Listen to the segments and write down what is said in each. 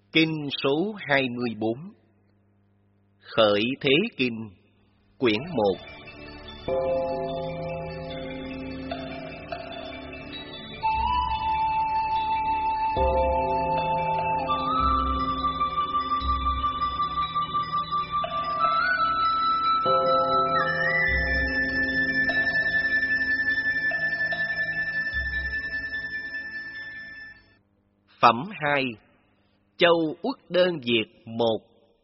Kinh số 24. Khởi Thế Kinh, quyển 1. Phẩm 2. Châu Uất Đơn Diệt 1.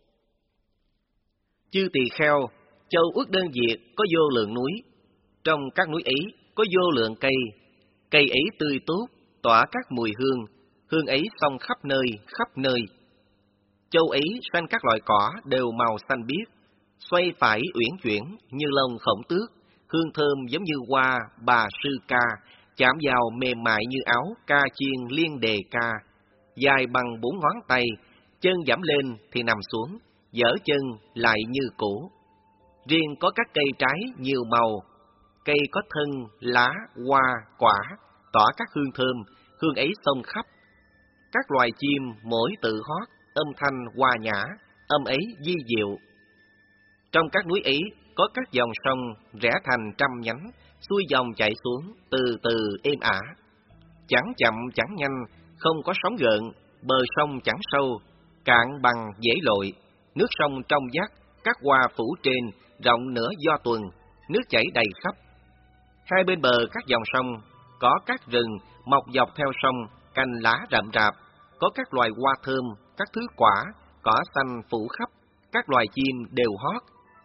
Chư tỳ kheo, châu Uất Đơn Diệt có vô lượng núi. Trong các núi ấy có vô lượng cây. Cây ấy tươi tốt, tỏa các mùi hương. Hương ấy xông khắp nơi. Châu ấy sanh các loại cỏ đều màu xanh biếc, xoay phải uyển chuyển như lông khổng tước. Hương thơm giống như hoa bà sư ca, chạm vào mềm mại như áo ca chiên liên đề ca. Dài bằng 4 ngón tay, chân giẫm lên thì nằm xuống, dở chân lại như cũ. Riêng có các cây trái nhiều màu, cây có thân, lá, hoa, quả, tỏa các hương thơm, hương ấy xông khắp. Các loài chim mỗi tự hót, âm thanh hòa nhã, âm ấy vi diệu. Trong các núi ấy có các dòng sông rẽ thành trăm nhánh, xuôi dòng chảy xuống, từ từ êm ả. Chẳng chậm chẳng nhanh, không có sóng gợn, bờ sông chẳng sâu, cạn bằng dễ lội. Nước sông trong vắt, các hoa phủ trên, rộng nửa do tuần, nước chảy đầy khắp. Hai bên bờ các dòng sông có các rừng mọc dọc theo sông, cành lá rậm rạp, có các loài hoa thơm, các thứ quả, cỏ xanh phủ khắp, các loài chim đều hót.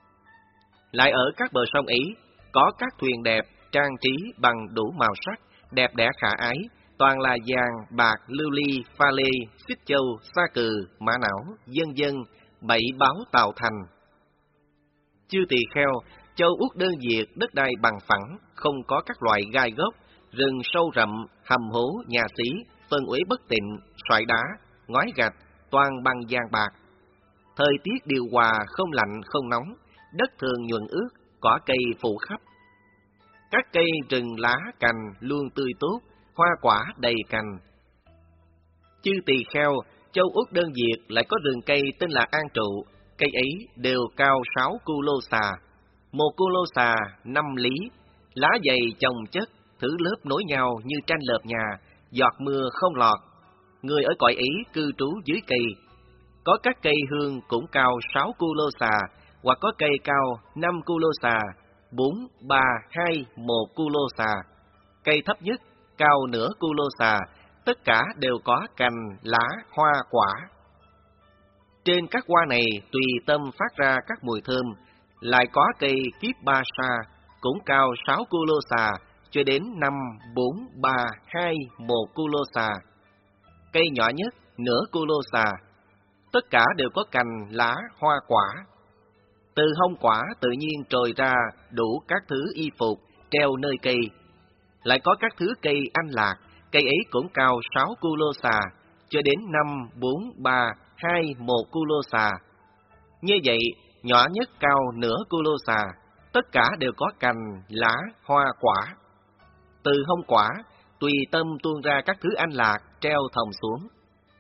Lại ở các bờ sông ấy có các thuyền đẹp, trang trí bằng đủ màu sắc, đẹp đẽ khả ái, toàn là vàng, bạc, lưu ly, pha lê, xích châu, sa cừ, mã não, vân vân, bảy báo tạo thành. Chư tỳ kheo, châu Uất Đơn Diệt đất đai bằng phẳng, không có các loại gai gốc, rừng sâu rậm, hầm hố, nhà xí, phân uế bất tịnh, xoài đá, ngói gạch, toàn bằng vàng bạc. Thời tiết điều hòa, không lạnh không nóng, đất thường nhuận ướt, cỏ cây phủ khắp. Các cây rừng lá cành luôn tươi tốt, hoa quả đầy cành. Chư tỳ kheo, châu Uất Đơn Diệt lại có rừng cây tên là An Trụ, cây ấy đều cao 6 cu lô xà. Một cu lô xà 5 lý, lá dày chồng chất, thứ lớp nối nhau như tranh lợp nhà, giọt mưa không lọt. Người ở cõi ấy cư trú dưới cây. Có các cây hương cũng cao 6 cu lô xà, hoặc có cây cao 5 cu lô xà, 4, 3, 2, 1 cu lô xà. Cây thấp nhất cao nửa cu lô xà, tất cả đều có cành, lá, hoa, quả. Trên các hoa này tùy tâm phát ra các mùi thơm. Lại có cây kiếp ba sa, cũng cao 6 cu lô xà, cho đến 5, 4, 3, 2, 1 cu lô xà. Cây nhỏ nhất nửa cu lô xà, tất cả đều có cành, lá, hoa, quả. Từ hông quả tự nhiên trồi ra đủ các thứ y phục treo nơi cây. Lại có các thứ cây anh lạc, cây ấy cũng cao 6 cu lô xà, cho đến 5, 4, 3, 2, 1 cu lô xà. Như vậy, nhỏ nhất cao nửa cu lô xà, tất cả đều có cành, lá, hoa, quả. Từ hông quả, tùy tâm tuôn ra các thứ anh lạc treo thòng xuống.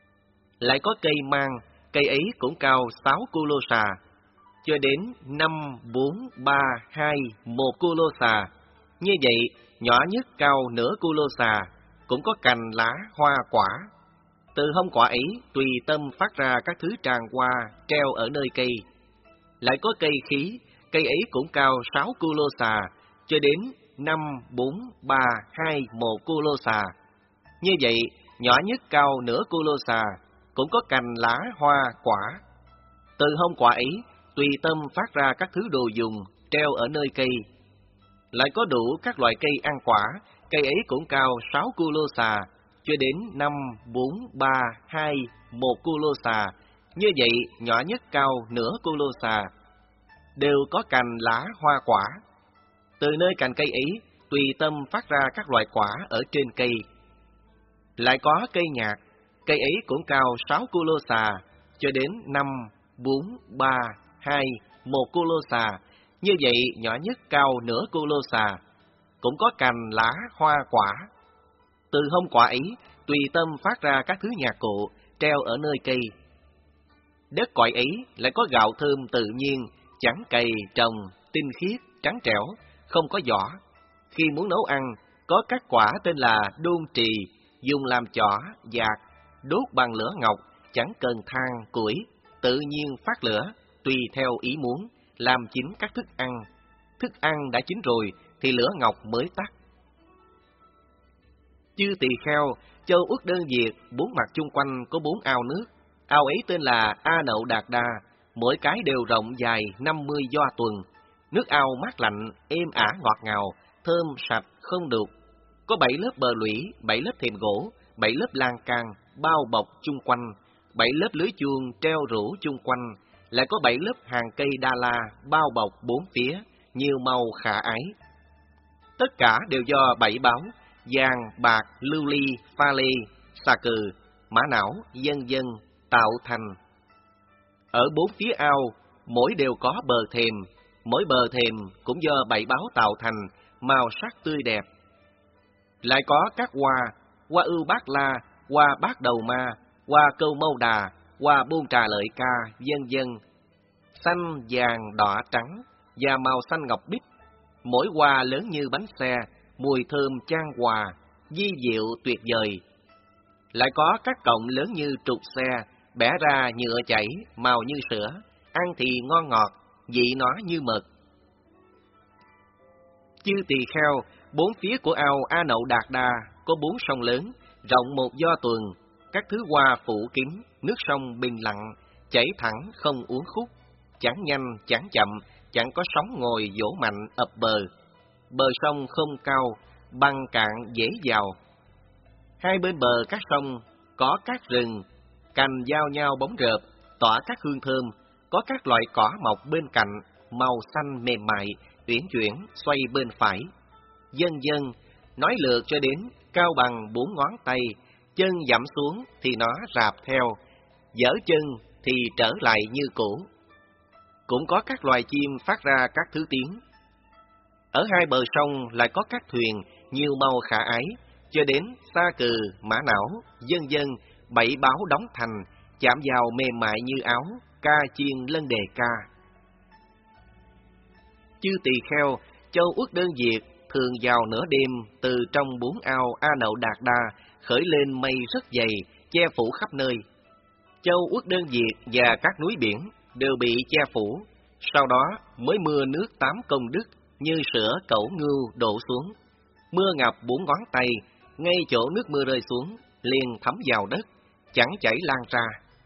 Lại có cây mang, cây ấy cũng cao 6 cu lô xà, cho đến 5, 4, 3, 2, 1 cu lô xà. Như vậy, nhỏ nhất cao nửa cu lô xà, cũng có cành, lá, hoa, quả. Từ hông quả ấy, tùy tâm phát ra các thứ tràng hoa treo ở nơi cây. Lại có cây khí, cây ấy cũng cao 6 cu lô xà, cho đến 5, 4, 3, 2, 1 cu lô xà. Như vậy, nhỏ nhất cao nửa cu lô xà, cũng có cành, lá, hoa, quả. Từ hông quả ấy, tùy tâm phát ra các thứ đồ dùng treo ở nơi cây. Lại có đủ các loại cây ăn quả, cây ấy cũng cao 6 cu lô xà, cho đến 5, 4, 3, 2, 1 cu lô xà. Như vậy, nhỏ nhất cao nửa cu lô xà, đều có cành, lá, hoa, quả. Từ nơi cành cây ấy, tùy tâm phát ra các loại quả ở trên cây. Lại có cây nhạc, cây ấy cũng cao 6 cu lô xà, cho đến 5, 4, 3, 2, 1 cu lô xà. Như vậy, nhỏ nhất cao nửa cu lô xà, cũng có cành, lá, hoa, quả. Từ hông quả ấy, tùy tâm phát ra các thứ nhạc cụ treo ở nơi cây. Đất cõi ấy lại có gạo thơm tự nhiên, chẳng cày, trồng, tinh khiết, trắng trẻo, không có vỏ. Khi muốn nấu ăn, có các quả tên là đôn trì, dùng làm chỏ, dạt, đốt bằng lửa ngọc, chẳng cần than, củi, tự nhiên phát lửa, tùy theo ý muốn, làm chín các thức ăn. Thức ăn đã chín rồi thì lửa ngọc mới tắt. Chư tỳ kheo, châu Uất Đơn Diệt, bốn mặt chung quanh có 4 ao nước. Ao ấy tên là A Nậu Đạt Đa, mỗi cái đều rộng dài 50 do tuần. Nước ao mát lạnh, êm ả ngọt ngào, thơm sạch không đục. Có 7 lớp bờ lũy, 7 lớp thềm gỗ, 7 lớp lan can bao bọc chung quanh, 7 lớp lưới chuông treo rủ chung quanh, lại có 7 lớp hàng cây đa la bao bọc bốn phía, nhiều màu khả ái. Tất cả đều do 7 báo vàng, bạc, lưu ly, pha lê, xà cừ, mã não, vân vân tạo thành. Ở 4 phía ao, mỗi đều có bờ thềm, mỗi bờ thềm cũng do 7 báo tạo thành, màu sắc tươi đẹp. Lại có các hoa ưu bát la, hoa bát đầu ma, hoa câu mâu đà, hoa buôn trà lợi ca, vân vân. Xanh, vàng, đỏ, trắng và màu xanh ngọc bích. Mỗi hoa lớn như bánh xe, mùi thơm chan hòa, vi diệu tuyệt vời. Lại có các cọng lớn như trục xe, bẻ ra nhựa chảy, màu như sữa, ăn thì ngon ngọt, vị nó như mật. Chư tỳ kheo, 4 phía của ao A Nậu Đạt Đa có 4 sông lớn, rộng 1 do tuần, các thứ hoa phủ kín, nước sông bình lặng, chảy thẳng không uốn khúc, chẳng nhanh chẳng chậm, chẳng có sóng ngồi vỗ mạnh ập bờ. Bờ sông không cao, băng cạn dễ vào. Hai bên bờ các sông có các rừng, cành giao nhau bóng rợp, tỏa các hương thơm, có các loại cỏ mọc bên cạnh, màu xanh mềm mại, uyển chuyển xoay bên phải. Vân vân, nói lượt cho đến cao bằng 4 ngón tay, chân dẫm xuống thì nó rạp theo, giở chân thì trở lại như cũ. Cũng có các loài chim phát ra các thứ tiếng. Ở hai bờ sông lại có các thuyền nhiều màu khả ái, cho đến sa cừ, mã não, vân vân, 7 báo đóng thành, chạm vào mềm mại như áo, ca chiên lân đề ca. Chư tỳ kheo, châu Uất Đơn Diệt thường vào nửa đêm từ trong 4 ao A Nậu Đạt Đa khởi lên mây rất dày, che phủ khắp nơi. Châu Uất Đơn Diệt và các núi biển đều bị che phủ, sau đó mới mưa nước 8 công đức như sữa cẩu ngưu đổ xuống. Mưa ngập 4 ngón tay, ngay chỗ nước mưa rơi xuống, liền thấm vào đất, chẳng chảy lan ra.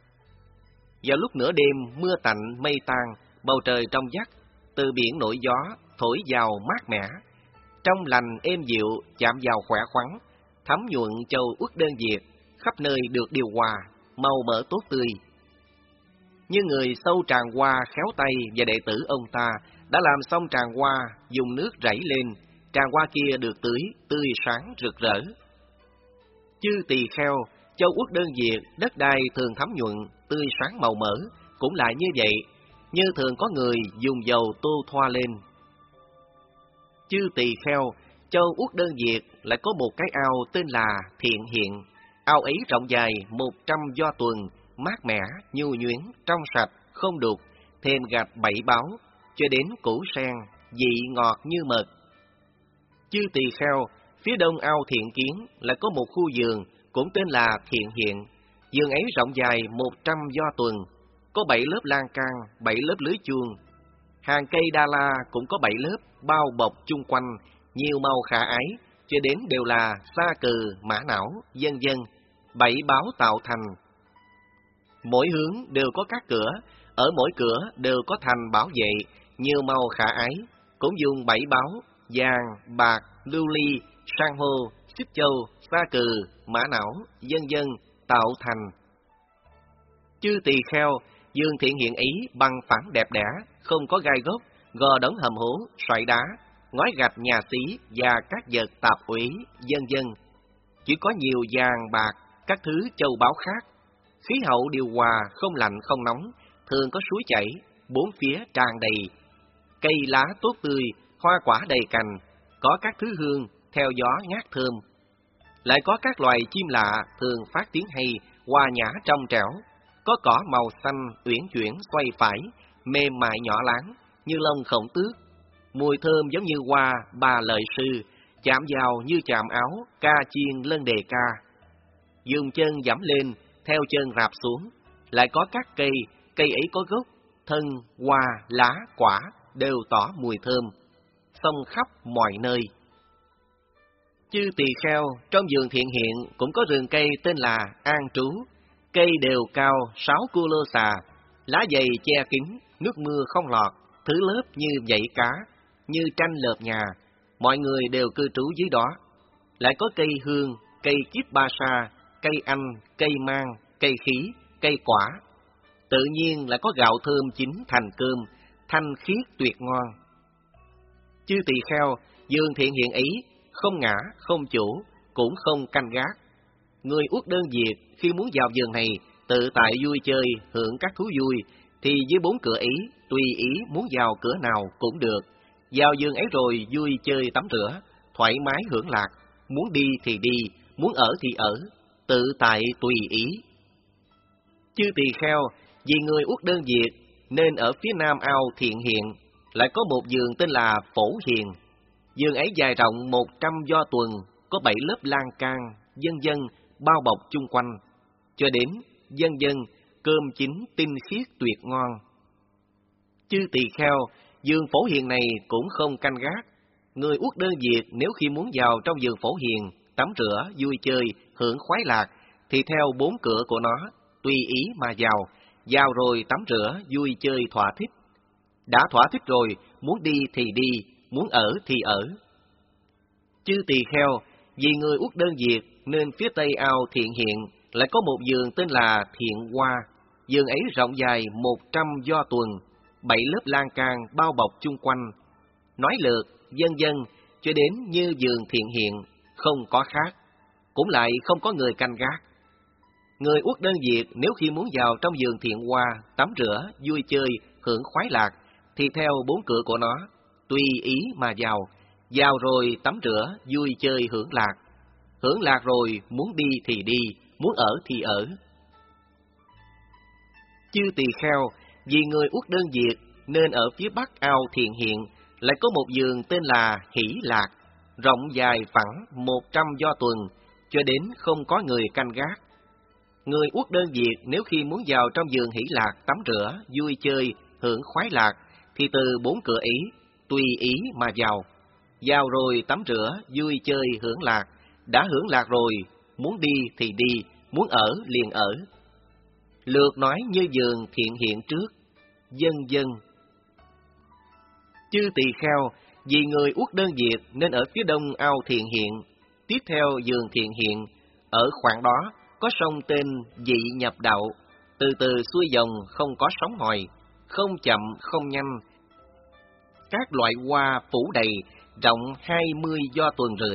Vào lúc nửa đêm mưa tạnh mây tan, bầu trời trong vắt, từ biển nổi gió thổi vào mát mẻ, trong lành êm dịu chạm vào khỏe khoắn, thấm nhuận châu Uất Đơn Diệt, khắp nơi được điều hòa, màu mỡ tốt tươi. Như người sâu tràng hoa khéo tay và đệ tử ông ta đã làm xong tràng hoa, dùng nước rảy lên, tràng hoa kia được tưới, tươi sáng rực rỡ. Chư tỳ kheo, châu Uất Đơn Diệt, đất đai thường thấm nhuận, tươi sáng màu mỡ, cũng lại như vậy, như thường có người dùng dầu tô thoa lên. Chư tỳ kheo, châu Uất Đơn Diệt lại có một cái ao tên là Thiện Hiện. Ao ấy rộng dài 100 do tuần, mát mẻ, nhu nhuyễn, trong sạch, không đục, thêm gạch 7 báo, cho đến củ sen, vị ngọt như mật. Chư tỳ kheo, phía đông ao Thiện Kiến lại có một khu vườn, cũng tên là Thiện Hiện. Vườn ấy rộng dài 100 do tuần, có 7 lớp lan can, 7 lớp lưới chuông. Hàng cây đa la cũng có 7 lớp, bao bọc chung quanh, nhiều màu khả ái, cho đến đều là sa cừ, mã não, vân vân, 7 báo tạo thành. Mỗi hướng đều có các cửa, ở mỗi cửa đều có thành bảo vệ, nhiều màu khả ái, cũng dùng 7 báo, vàng, bạc, lưu ly, san hô, xích châu, sa cừ, mã não, vân vân, tạo thành. Chư tỳ kheo, vườn Thiện Hiện ấy bằng phẳng đẹp đẽ, không có gai gốc, gò đống hầm hố, xoài đá, ngói gạch nhà xí và các vật tạp ủy, vân vân. Chỉ có nhiều vàng bạc, các thứ châu báu khác. Khí hậu điều hòa, không lạnh không nóng, thường có suối chảy, bốn phía tràn đầy. Cây lá tốt tươi, hoa quả đầy cành, có các thứ hương, theo gió ngát thơm. Lại có các loài chim lạ thường phát tiếng hay, hòa nhã trong trẻo. có cỏ màu xanh uyển chuyển xoay phải, mềm mại nhỏ láng như lông khổng tước, mùi thơm giống như hoa bà lợi sư, chạm vào như chạm áo ca chiên lân đề ca. Dùng chân giẫm lên, theo chân rạp xuống, lại có các cây, cây ấy có gốc, thân, hoa, lá, quả đều tỏ mùi thơm, xông khắp mọi nơi. Chư tỳ kheo trong vườn Thiện Hiện cũng có rừng cây tên là An Trú, cây đều cao 6 cu lô xà, lá dày che kín, nước mưa không lọt, thứ lớp như vảy cá, như tranh lợp nhà, mọi người đều cư trú dưới đó. Lại có cây hương, cây chiết ba sa, cây anh, cây mang, cây khí, cây quả. Tự nhiên lại có gạo thơm chín thành cơm, thanh khiết tuyệt ngon. Chư tỳ kheo, vườn Thiện Hiện ấy không ngã, không chủ, cũng không canh gác. Người uất đơn diệt khi muốn vào vườn này tự tại vui chơi, hưởng các thú vui, thì với 4 cửa ấy, tùy ý muốn vào cửa nào cũng được. Vào vườn ấy rồi vui chơi tắm rửa, thoải mái hưởng lạc, muốn đi thì đi, muốn ở thì ở, tự tại tùy ý. Chư tỳ kheo, vì người uất đơn diệt nên ở phía nam ao Thiện Hiện lại có một vườn tên là Phổ Hiền. Vườn ấy dài rộng 100 do tuần, có 7 lớp lan can, dân dân bao bọc chung quanh, cho đến dân dân cơm chín tinh khiết tuyệt ngon. Chư tỳ kheo, vườn Phổ Hiền này cũng không canh gác. Người uất đơn diệt nếu khi muốn vào trong vườn Phổ Hiền tắm rửa, vui chơi, hưởng khoái lạc, thì theo 4 cửa của nó, tùy ý mà vào rồi tắm rửa, vui chơi thỏa thích. Đã thỏa thích rồi, muốn đi thì đi, muốn ở thì ở. Chư tỳ kheo, vì người uất đơn diệt nên phía tây ao Thiện Hiện lại có một vườn tên là Thiện Hoa. Vườn ấy rộng dài 100 do tuần, 7 lớp lan can bao bọc chung quanh. Nói lượt, dân dân, cho đến như vườn Thiện Hiện, không có khác, cũng lại không có người canh gác. Người uất đơn diệt nếu khi muốn vào trong vườn Thiện Hoa, tắm rửa, vui chơi, hưởng khoái lạc, thì theo 4 cửa của nó, tùy ý mà vào rồi tắm rửa, vui chơi hưởng lạc. Hưởng lạc rồi, muốn đi thì đi, muốn ở thì ở. Chư tỳ kheo, vì người uất đơn diệt nên ở phía bắc ao Thiện Hiện lại có một vườn tên là Hỷ Lạc, rộng dài phẳng 100 do tuần, cho đến không có người canh gác. Người uất đơn diệt nếu khi muốn vào trong vườn Hỷ Lạc tắm rửa, vui chơi, hưởng khoái lạc, thì từ 4 cửa ấy, tùy ý mà vào rồi tắm rửa, vui chơi, hưởng lạc. Đã hưởng lạc rồi, muốn đi thì đi, muốn ở liền ở. Lượt nói như vườn Thiện Hiện trước, dân dân. Chư tỳ kheo, vì người uất đơn diệt nên ở phía đông ao Thiện Hiện. Tiếp theo vườn Thiện Hiện, ở khoảng đó có sông tên Dị Nhập Đạo, từ từ xuôi dòng không có sóng hồi, không chậm không nhanh. Các loại hoa phủ đầy, rộng 20 do tuần rưỡi.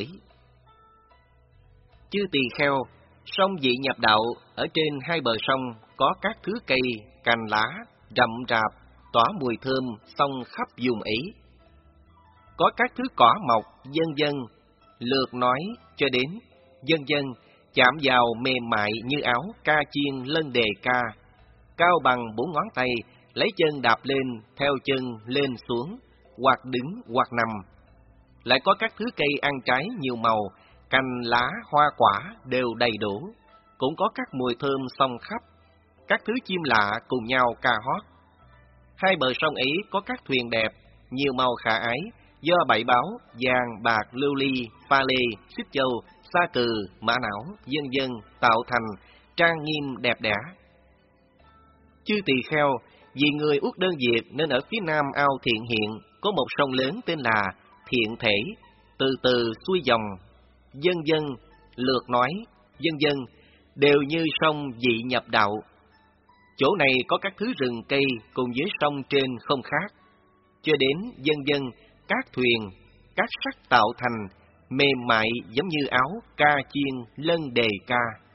Chư tỳ kheo, sông Dị Nhập Đạo ở trên 2 bờ sông có các thứ cây, cành lá, rậm rạp, tỏa mùi thơm xông khắp vùng ấy. Có các thứ cỏ mọc, dân dân, lượt nói cho đến, dân dân, chạm vào mềm mại như áo ca chiên lân đề ca, cao bằng 4 ngón tay, lấy chân đạp lên, theo chân lên xuống, hoặc đứng hoặc nằm. Lại có các thứ cây ăn trái nhiều màu, cành lá hoa quả đều đầy đủ, cũng có các mùi thơm xông khắp, các thứ chim lạ cùng nhau ca hót. 2 bờ sông ấy có các thuyền đẹp, nhiều màu khả ái, do bảy báo, vàng, bạc, lưu ly, pha lê, xích châu, sa cừ, mã não, dân dân, tạo thành, trang nghiêm đẹp đẽ. Chư tỳ kheo, vì người uất đơn diệt nên ở phía nam ao Thiện Hiện có một sông lớn tên là Thiện Thể, từ từ xuôi dòng, dân dân, lượt nói, dân dân, đều như sông Dị Nhập Đạo. Chỗ này có các thứ rừng cây cùng với sông trên không khác, cho đến dân dân, các thuyền, các sắc tạo thành, mềm mại giống như áo ca chiên lân đề ca.